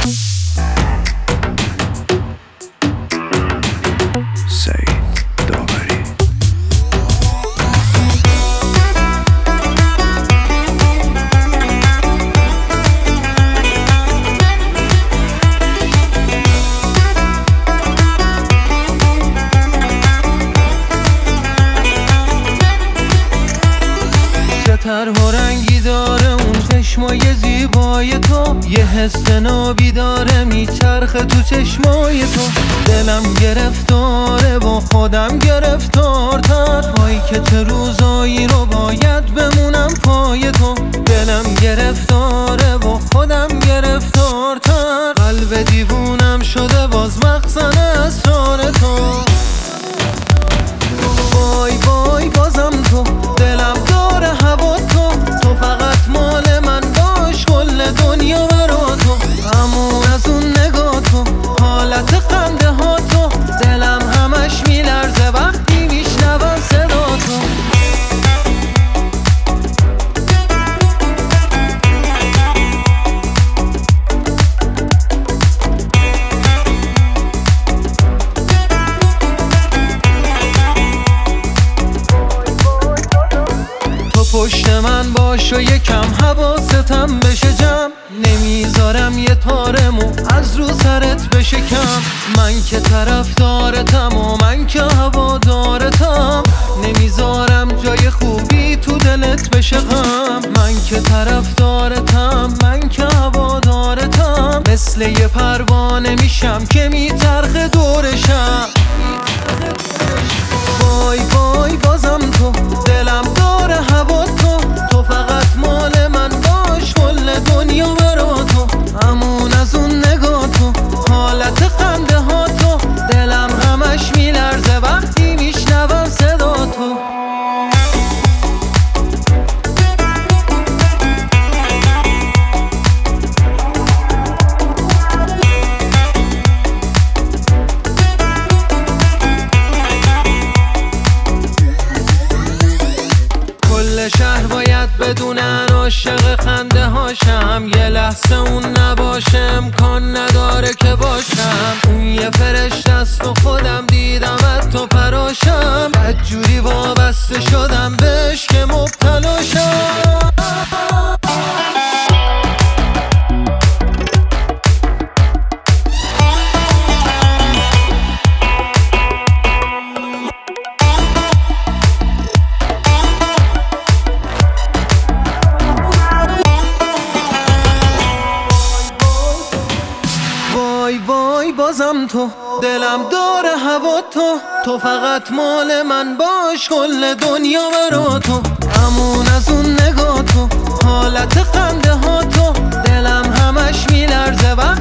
طرح و رنگی داره اون چشمای زیبای تو، یه حس نابی داره میچرخه تو چشمای تو. دلم گرفتاره با خودم گرفتارتر، وای که چه روزایی رو باید بمونم پای تو. دلم گرفتاره با خودم گرفتارتر، قلب دیوونم شده باز مخزن اسرار تو. وای وای بازم تو، دلم داره هوا تو، تو فقط مال من باش، کل دنیا برا تو. همون از اون نگاه تو، حالت خنده ها تو، دلم همش میلرزه وقتی میشنوم صدا تو. پشت من باش و یکم حواستم بشه جمع، نمیذارم یه تار مو از رو سرت بشه کم. من که طرفدارتم و من که هوادارتم، نمیذارم جای خوبی تو دلت بشه غم. من که طرفدارتم، من که هوادارتم، مثل یه پروانه میشم که میچرخه دورشم. وای وای بازم تو، دلم داره هوا تو، تو فقط مال من باش، کل دنیا برا تو. همون از اون نگاه تو، حالت خنده ها تو، دلم همش میلرزه وقتی میشنوم صدا تو. شهر باید بدونن عاشق خنده هاشم، یه لحظه اون نباشه امکان نداره که باشم. اون یه فرشته است و خودم دیدمت تو پراشم، بدجوری وابسته شدم بهش که مبتلاشم. وای وای بازم تو، دلم داره هوا تو، تو فقط مال من باش، کل دنیا برا تو. همون از اون نگاه تو، حالت خنده ها تو، دلم همش میلرزه